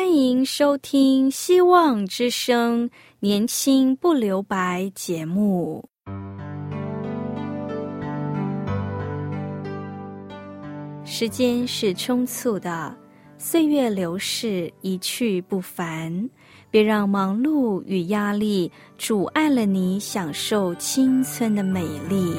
欢迎收听希望之声年轻不留白节目。时间是匆促的，岁月流逝，一去不返。别让忙碌与压力阻碍了你享受青春的美丽。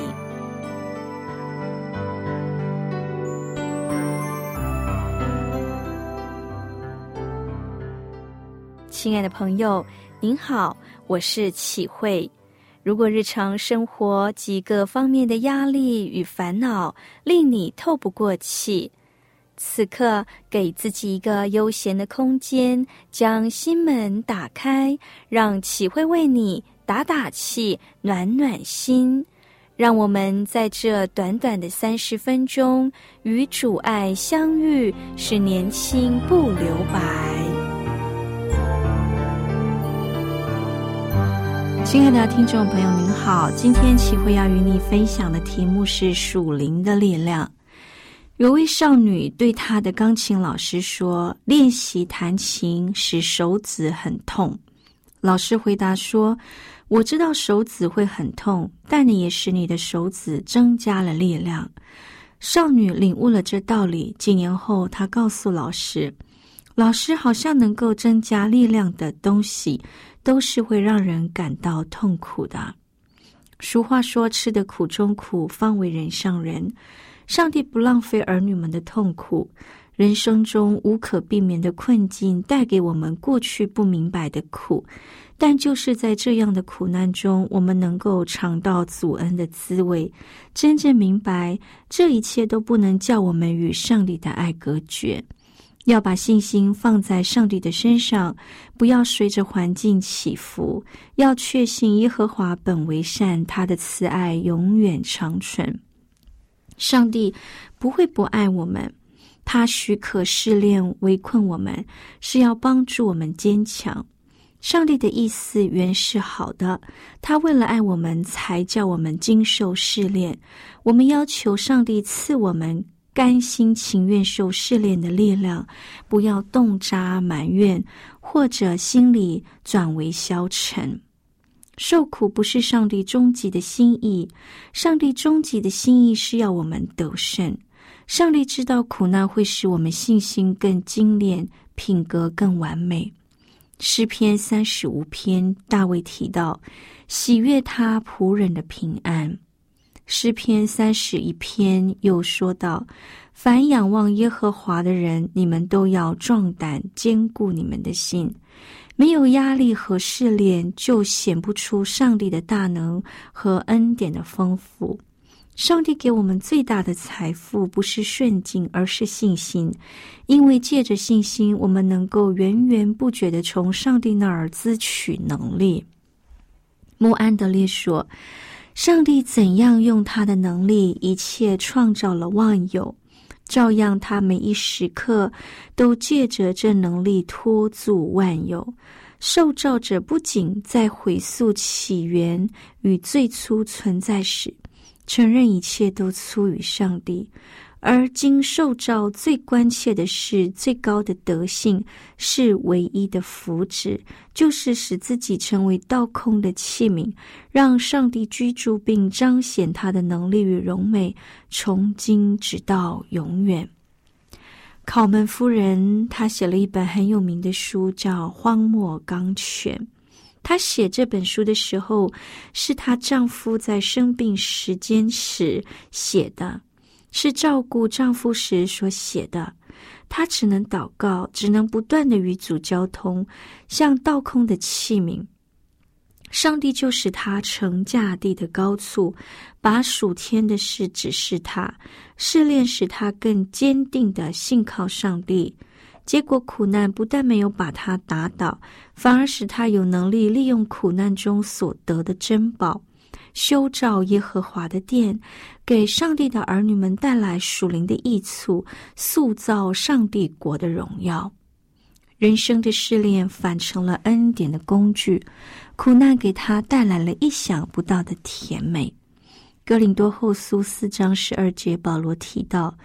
亲爱的朋友，您好，我是启慧。如果日常生活及各方面的压力与烦恼令你透不过气，此刻给自己一个悠闲的空间，将心门打开，让启慧为你打打气，暖暖心。让我们在这短短的30分钟与主爱相遇，使年轻不留白。亲爱的听众朋友您好，今天启慧要与你分享的题目是属灵的力量。有位少女对她的钢琴老师说，练习弹琴使手指很痛。老师回答说，我知道手指会很痛，但你也使你的手指增加了力量。少女领悟了这道理，几年后她告诉老师，老师，好像能够增加力量的东西都是会让人感到痛苦的。俗话说，吃得苦中苦，方为人上人。上帝不浪费儿女们的痛苦，人生中无可避免的困境带给我们过去不明白的苦，但就是在这样的苦难中，我们能够尝到主恩的滋味，真正明白这一切都不能叫我们与上帝的爱隔绝。要把信心放在上帝的身上，不要随着环境起伏，要确信耶和华本为善，他的慈爱永远长存。上帝不会不爱我们，他许可试炼围困我们，是要帮助我们坚强。上帝的意思原是好的，他为了爱我们才叫我们经受试炼。我们要求上帝赐我们甘心情愿受试炼的力量，不要动辄埋怨，或者心里转为消沉。受苦不是上帝终极的心意，上帝终极的心意是要我们得胜。上帝知道苦难会使我们信心更精炼，品格更完美。诗篇35篇，大卫提到喜悦他仆人的平安。诗篇31篇又说道，凡仰望耶和华的人，你们都要壮胆，坚固你们的心。没有压力和试炼，就显不出上帝的大能和恩典的丰富。上帝给我们最大的财富不是顺境，而是信心。因为借着信心，我们能够源源不绝地从上帝那儿支取能力。穆安德烈说，上帝怎样用他的能力一切创造了万有，照样他每一时刻都借着这能力托住万有。受造者不仅在回溯起源与最初存在时承认一切都出于上帝，而经受造最关切的是最高的德性，是唯一的福祉，就是使自己成为倒空的器皿，让上帝居住并彰显他的能力与荣美，从今直到永远。考门夫人她写了一本很有名的书，叫《荒漠钢泉》。她写这本书的时候，是她丈夫在生病时间时写的，是照顾丈夫时所写的。她只能祷告，只能不断地与主交通，像倒空的器皿。上帝就使他乘驾地的高处，把属天的事指示他，试炼使他更坚定地信靠上帝。结果苦难不但没有把他打倒，反而使他有能力利用苦难中所得的珍宝，修造耶和华的殿，给上帝的儿女们带来属灵的益处，塑造上帝国的荣耀。人生的试炼反成了恩典的工具，苦难给他带来了意想不到的甜美。哥林多后书4章12节，保罗提到，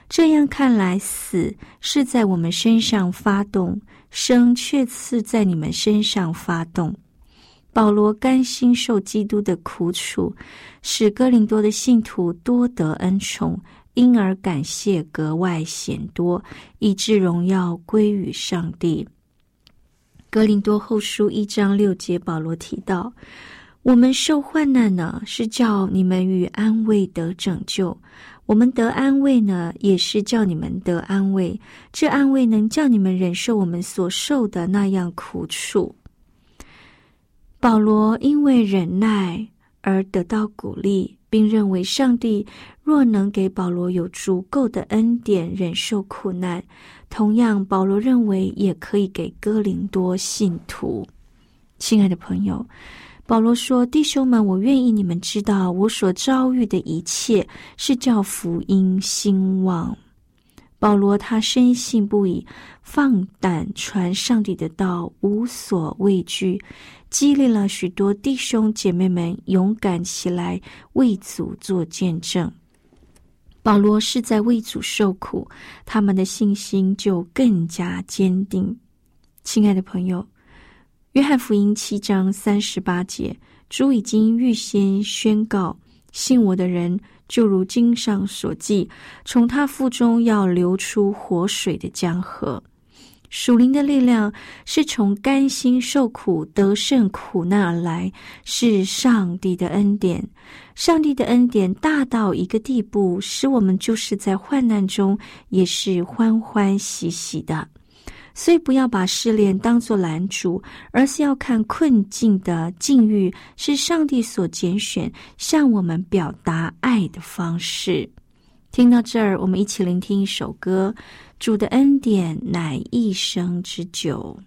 这样看来，死是在我们身上发动，生却是在你们身上发动。保罗甘心受基督的苦楚，使哥林多的信徒多得恩宠，因而感谢格外显多，以致荣耀归于上帝。哥林多后书1章6节，保罗提到，我们受患难呢，是叫你们与安慰得拯救；我们得安慰呢，也是叫你们得安慰。这安慰能叫你们忍受我们所受的那样苦楚。保罗因为忍耐而得到鼓励，并认为上帝若能给保罗有足够的恩典忍受苦难，同样保罗认为也可以给哥林多信徒。亲爱的朋友，保罗说，弟兄们，我愿意你们知道，我所遭遇的一切是叫福音兴旺。保罗他深信不疑，放胆传上帝的道，无所畏惧，激励了许多弟兄姐妹们勇敢起来，为主做见证。保罗是在为主受苦，他们的信心就更加坚定。亲爱的朋友，约翰福音7章38节，主已经预先宣告，信我的人就如经上所记，从他腹中要流出活水的江河。属灵的力量是从甘心受苦得胜苦难而来，是上帝的恩典。上帝的恩典大到一个地步，使我们就是在患难中也是欢欢喜喜的。所以不要把试炼当作拦阻，而是要看困境的境遇是上帝所拣选向我们表达爱的方式。听到这儿，我们一起聆听一首歌，主的恩典乃一生之久。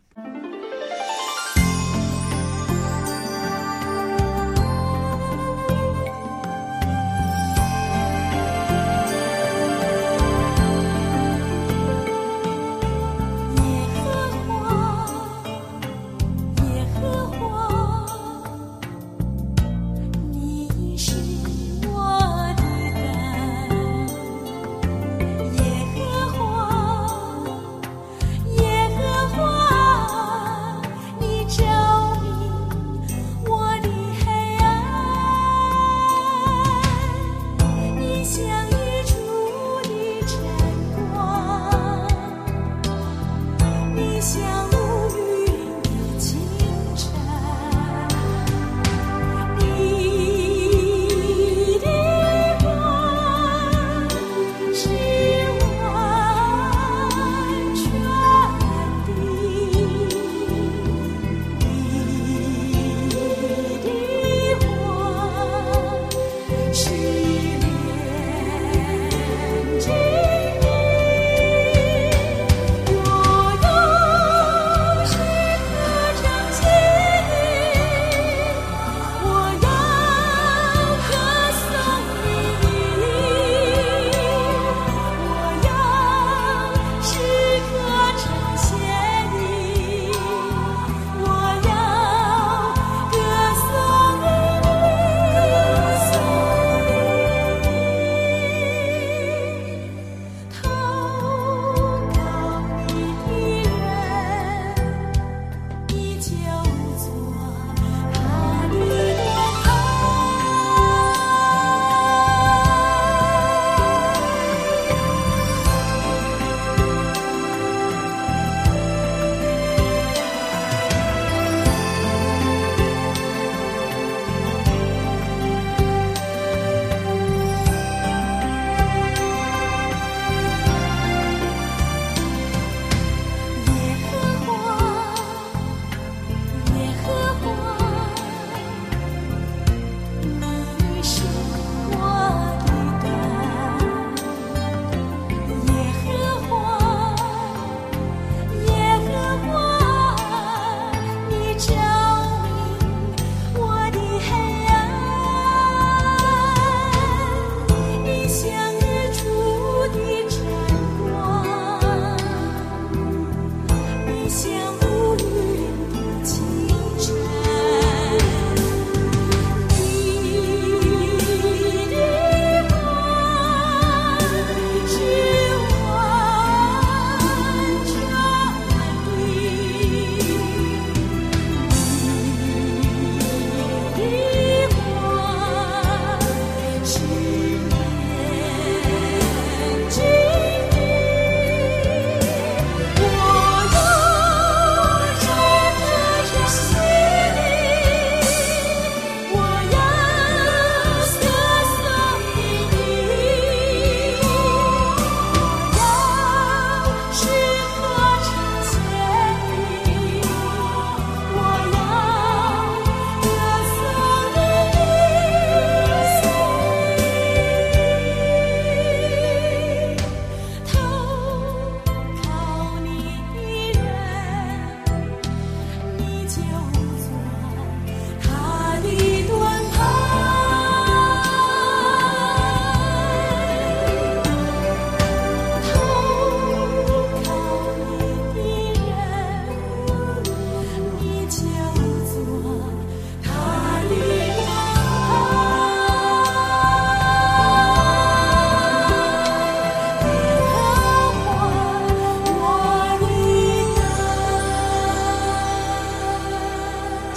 耶和华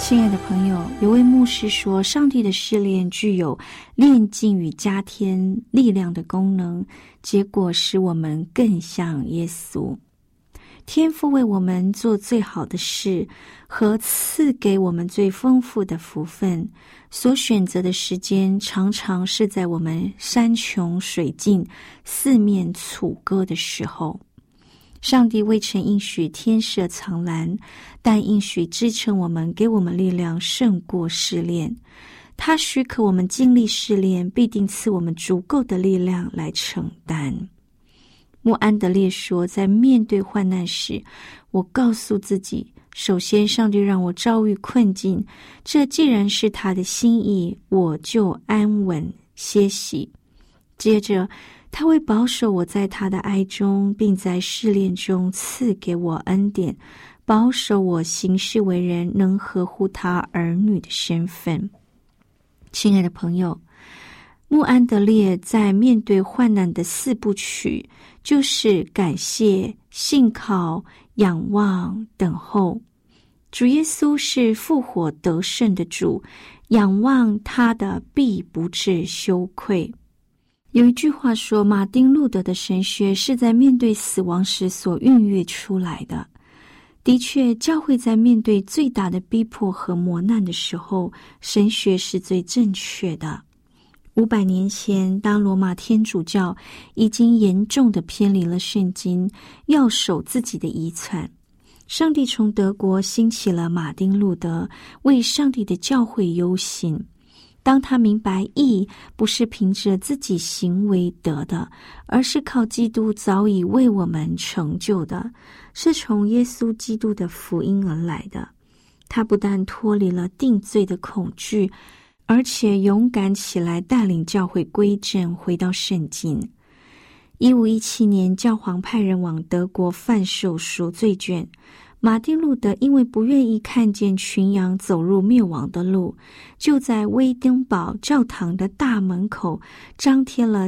亲爱的朋友，有位牧师说，上帝的试炼具有炼净与加添力量的功能，结果使我们更像耶稣。天父为我们做最好的事和赐给我们最丰富的福分，所选择的时间常常是在我们山穷水尽、四面楚歌的时候。上帝未曾应许天设藏栏，但应许支撑我们，给我们力量胜过试炼。他许可我们经历试炼，必定赐我们足够的力量来承担。穆安德烈说，在面对患难时，我告诉自己，首先上帝让我遭遇困境，这既然是他的心意，我就安稳歇息。接着他会保守我在他的爱中，并在试炼中赐给我恩典，保守我行事为人能合乎他儿女的身份。亲爱的朋友，穆安德烈在面对患难的4部曲，就是感谢、信靠、仰望、等候。主耶稣是复活得胜的主，仰望他的必不致羞愧。有一句话说，马丁路德的神学是在面对死亡时所孕育出来的。的确，教会在面对最大的逼迫和磨难的时候，神学是最正确的。500年前，当罗马天主教已经严重地偏离了圣经，要守自己的遗传，上帝从德国兴起了马丁路德，为上帝的教会忧心。当他明白义不是凭着自己行为得的，而是靠基督早已为我们成就的，是从耶稣基督的福音而来的，他不但脱离了定罪的恐惧，而且勇敢起来带领教会归正，回到圣经。1517年，教皇派人往德国贩售赎罪券。马丁路德因为不愿意看见群羊走入灭亡的路，就在威登堡教堂的大门口张贴了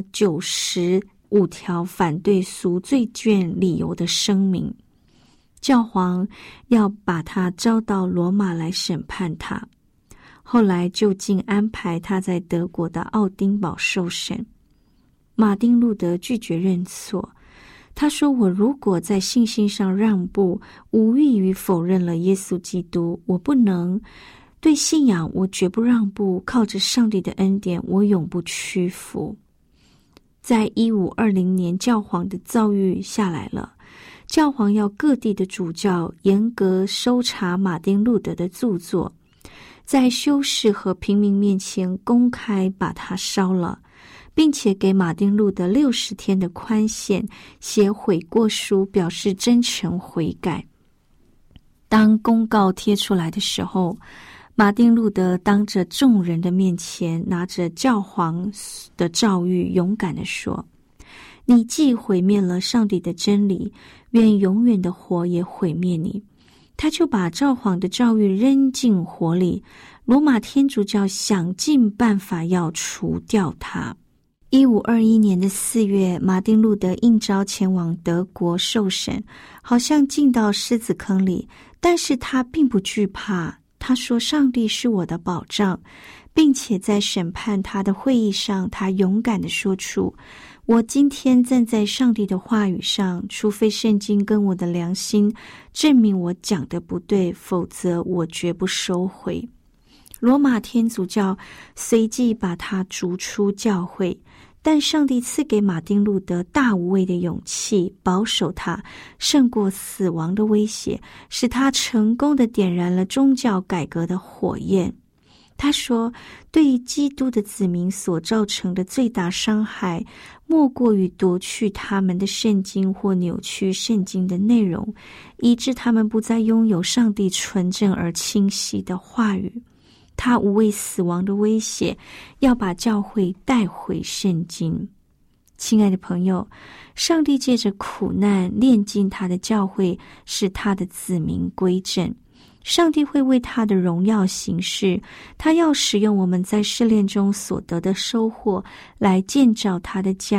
95条反对赎罪券理由的声明。教皇要把他招到罗马来审判他，后来就近安排他在德国的奥丁堡受审。马丁路德拒绝认错，他说，我如果在信心上让步，无异于否认了耶稣基督，我不能。对信仰我绝不让步，靠着上帝的恩典，我永不屈服。在1520年，教皇的诏谕下来了，教皇要各地的主教严格搜查马丁路德的著作，在修士和平民面前公开把他烧了，并且给马丁路德60天的宽限，写悔过书表示真诚悔改。当公告贴出来的时候，马丁路德当着众人的面前，拿着教皇的诏谕，勇敢地说，你既毁灭了上帝的真理，愿永远的火也毁灭你。他就把教皇的诏谕扔进火里，罗马天主教想尽办法要除掉他。1521年的4月，马丁路德应召前往德国受审，好像进到狮子坑里，但是他并不惧怕。他说，上帝是我的保障，并且在审判他的会议上，他勇敢地说出，我今天站在上帝的话语上，除非圣经跟我的良心证明我讲的不对，否则我绝不收回。罗马天主教随即把他逐出教会，但上帝赐给马丁路德大无畏的勇气，保守他胜过死亡的威胁，使他成功地点燃了宗教改革的火焰。他说，对于基督的子民所造成的最大伤害，莫过于夺去他们的圣经或扭曲圣经的内容，以致他们不再拥有上帝纯正而清晰的话语。他无畏死亡的威胁，要把教会带回圣经。亲爱的朋友，上帝借着苦难炼净他的教会，使他的子民归正。上帝会为他的荣耀行事，他要使用我们在试炼中所得的收获来建造他的家。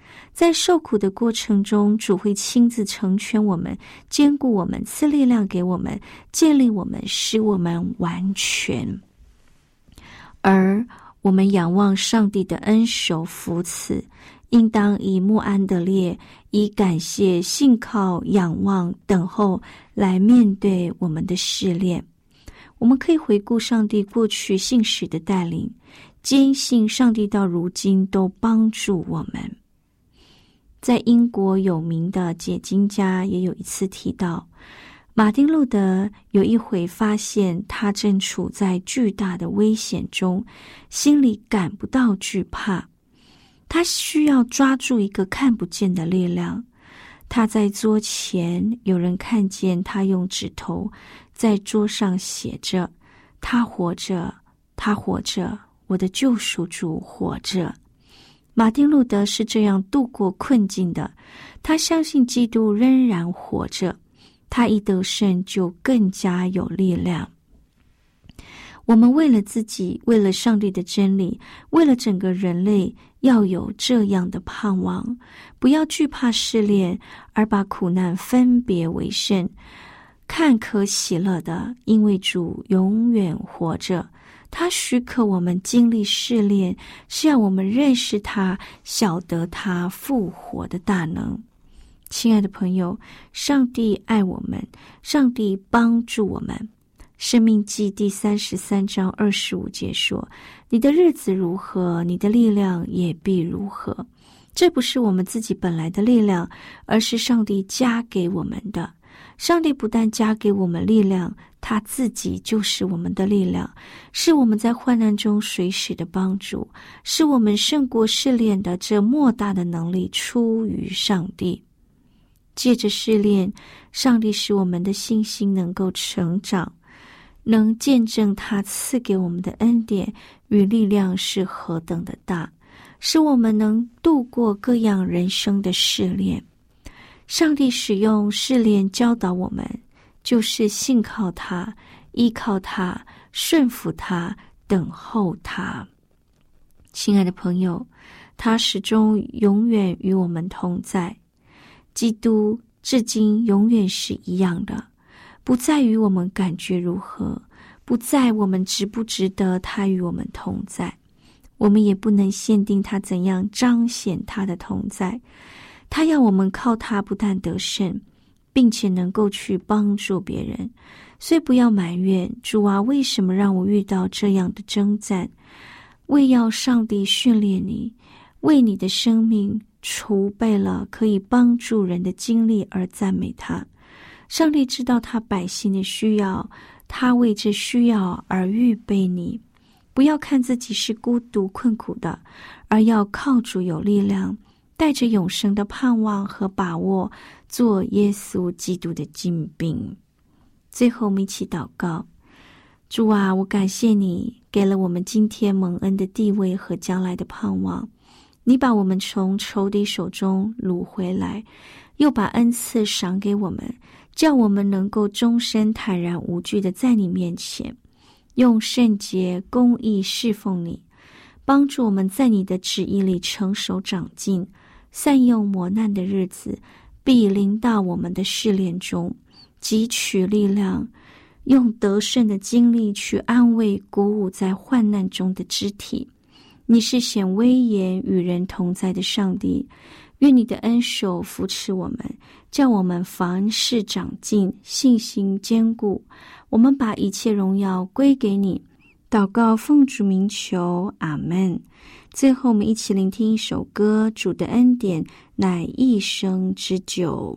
在受苦的过程中，主会亲自成全我们，坚固我们，赐力量给我们，建立我们，使我们完全。而我们仰望上帝的恩手福赐，应当以慕安得烈，以感谢、信靠、仰望、等候来面对我们的试炼。我们可以回顾上帝过去信实的带领，坚信上帝到如今都帮助我们。在英国有名的解经家也有一次提到，马丁路德有一回发现他正处在巨大的危险中，心里感不到惧怕，他需要抓住一个看不见的力量。他在桌前，有人看见他用指头在桌上写着：他活着，他活着，我的救赎主活着。马丁路德是这样度过困境的，他相信基督仍然活着，他一得胜就更加有力量。我们为了自己，为了上帝的真理，为了整个人类，要有这样的盼望，不要惧怕试炼，而把苦难分别为圣，看可喜乐的，因为主永远活着。他许可我们经历试炼，是要我们认识他，晓得他复活的大能。亲爱的朋友，上帝爱我们，上帝帮助我们。申命记第33章25节说：你的日子如何，你的力量也必如何。这不是我们自己本来的力量，而是上帝加给我们的。上帝不但加给我们力量，他自己就是我们的力量，是我们在患难中随时的帮助，是我们胜过试炼的这莫大的能力出于上帝。借着试炼，上帝使我们的信心能够成长，能见证他赐给我们的恩典与力量是何等的大，使我们能度过各样人生的试炼。上帝使用试炼教导我们，就是信靠他，依靠他，顺服他，等候他。亲爱的朋友，他始终永远与我们同在。基督至今永远是一样的，不在于我们感觉如何，不在我们值不值得他与我们同在，我们也不能限定他怎样彰显他的同在。他要我们靠他不但得胜，并且能够去帮助别人。所以不要埋怨主啊，为什么让我遇到这样的征战？为要上帝训练你，为你的生命储备了可以帮助人的经历而赞美他。上帝知道他百姓的需要，他为这需要而预备你。不要看自己是孤独困苦的，而要靠主有力量，带着永生的盼望和把握，做耶稣基督的精兵。最后我们一起祷告。主啊，我感谢你给了我们今天蒙恩的地位和将来的盼望。你把我们从仇敌手中掳回来，又把恩赐赏给我们，叫我们能够终身坦然无惧地在你面前，用圣洁公义侍奉你，帮助我们在你的旨意里成熟长进。善用磨难的日子必临到我们的试炼中，汲取力量，用得胜的经历去安慰鼓舞在患难中的肢体。你是显威严与人同在的上帝，愿你的恩手扶持我们，叫我们凡事长进，信心坚固。我们把一切荣耀归给你，祷告奉主名求，阿们。最后我们一起聆听一首歌，主的恩典乃一生之久。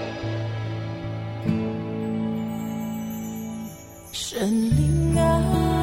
神灵啊，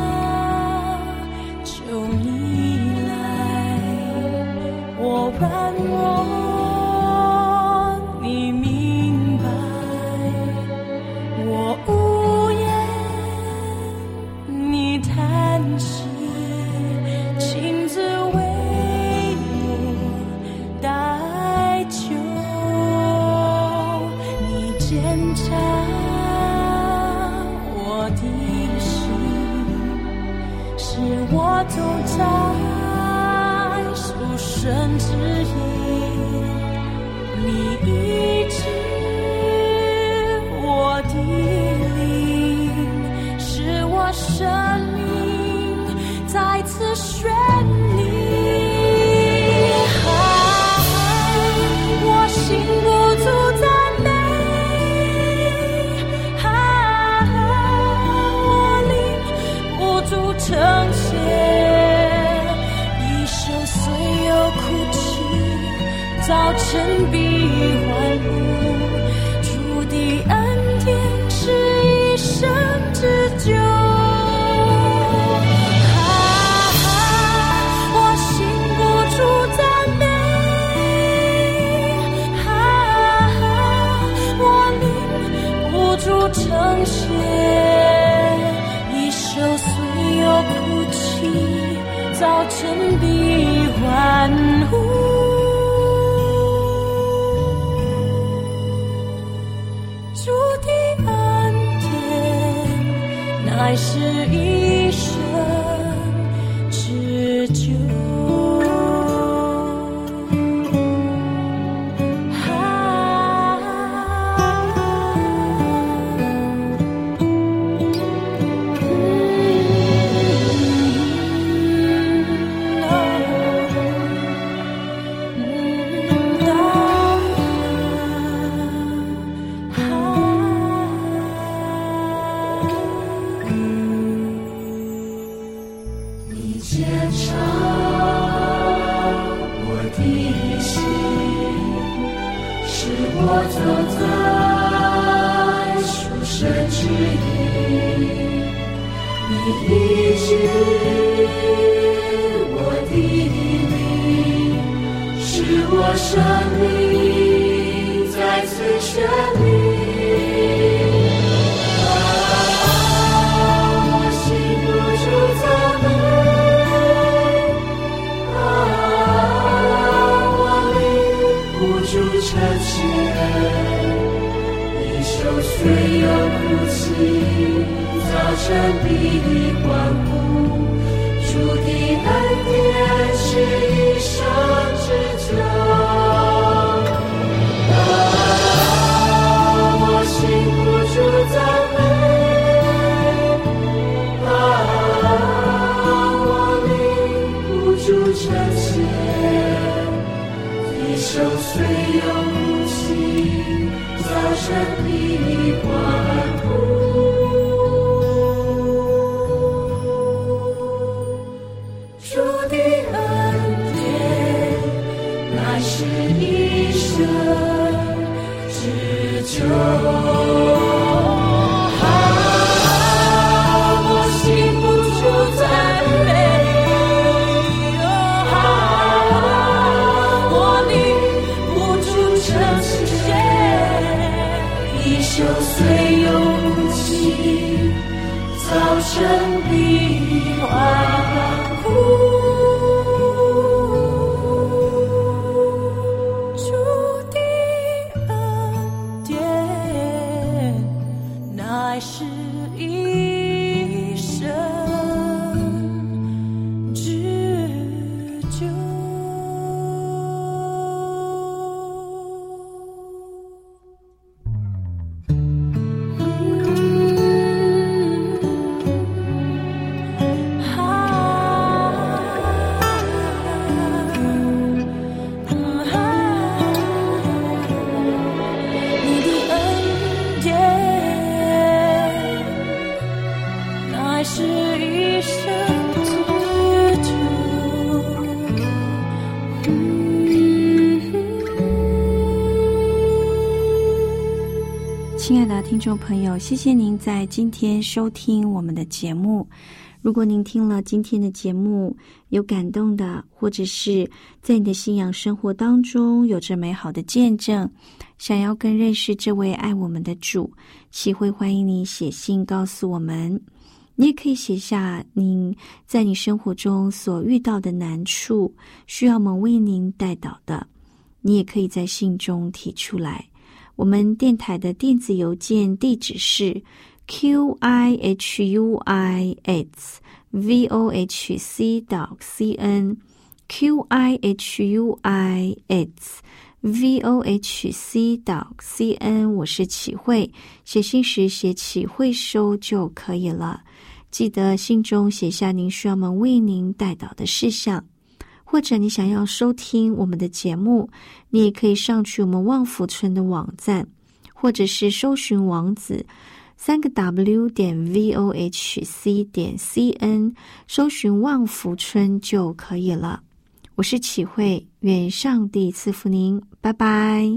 神指引，你医治我的灵，使我生命再次绚丽。我心不住赞美，我灵不住称谢，一生虽有哭泣，早晨必欢呼，主的恩典是一生之久。我心不住赞美，我灵不住称谢，一生虽有哭泣，早晨必欢呼。主的恩典乃是一生之久。 亲爱的听众朋友，谢谢您在今天收听我们的节目。如果您听了今天的节目有感动的，或者是在你的信仰生活当中有着美好的见证，想要更认识这位爱我们的主，祈会欢迎你写信告诉我们。你也可以写下您在你生活中所遇到的难处，需要我们为您代祷的，你也可以在信中提出来。我们电台的电子邮件地址是 qihui@vohc.cn， QIHUI@vohc.cn， 我是启慧，写信时写启慧收就可以了。记得信中写下您需要我们为您代祷的事项，或者你想要收听我们的节目，你也可以上去我们旺福村的网站，或者是搜寻网址3w.vohc.cn， 搜寻旺福村就可以了。我是启慧，愿上帝赐福您，拜拜。